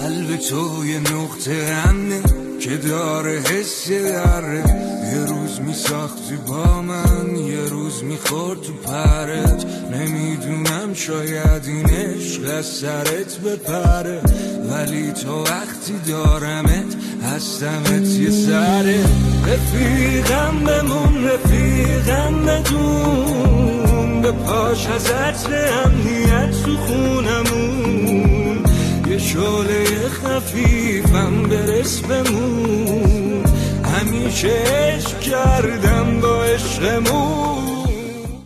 قلب تو یه نقطه امنه که داره حس دره. یه روز میساختی با من، یه روز میخورد تو پرت. نمیدونم شاید این عشق از سرت بپره، ولی تو وقتی دارمت هستمت یه سره. رفیقم بمون، رفیقم بدون، به پاش از عطر امنیت تو خونمون. یه شعله خفیفم برس بمون، همیشه عشق کردم با عشقمون.